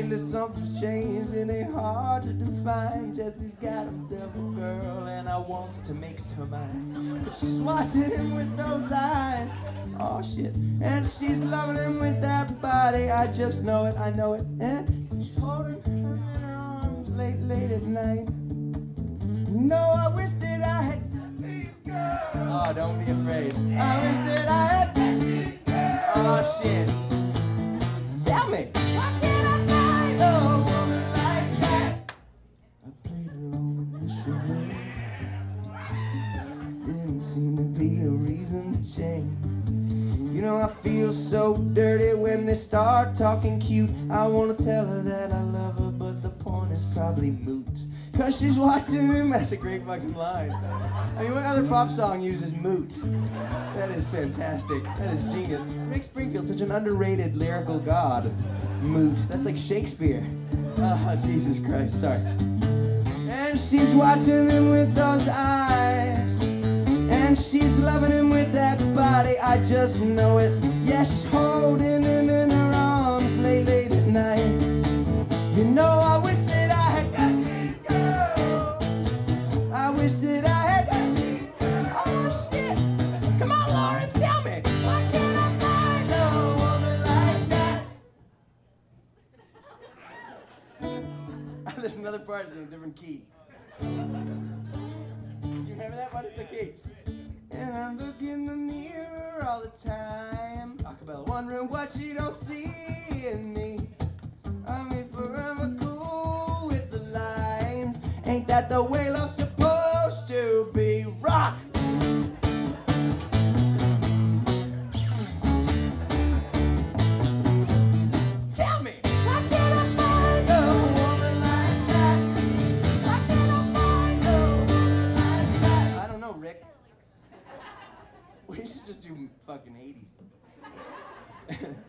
lately something's changed. It ain't hard to define. Jesse's got himself a girl and I wants to make her mine. But she's watching him with those eyes. Oh shit. And she's loving him with that body. I just know it, I know it. And she's holding him in her arms late at night. No, I wish that I had. Oh, don't be afraid. I wish that I had. Oh shit. Tell me, why can't I find a woman like that? I played along in the charade. Didn't seem to be a reason to change. You know, I feel so dirty when they start talking cute. I wanna tell her that I love her, but the point is probably moot. Cause she's watching him. That's a great fucking line. I mean, what other pop song uses moot? That is fantastic. That is genius. Rick Springfield, such an underrated lyrical god. Moot. That's like Shakespeare. Oh, Jesus Christ, sorry. And she's watching him with those eyes. And she's loving him with that body. I just know it. Yeah, she's holding him in her arms late at night. You know, I wish that I had got these girls. I wish that I had got these girls. Oh shit. Come on, Lawrence, tell me. Why can't I find a woman like that? There's another part in a different key. Do you remember that? What is the key? And I look in the mirror all the time. Acapella, wondering what you don't see in me. I mean, forever cool with the lines. Ain't that the way love's supposed to be? Rock! Tell me, why can't I find a woman like that? Why can't I find a woman like that? I don't know, Rick. We should just do fucking 80s.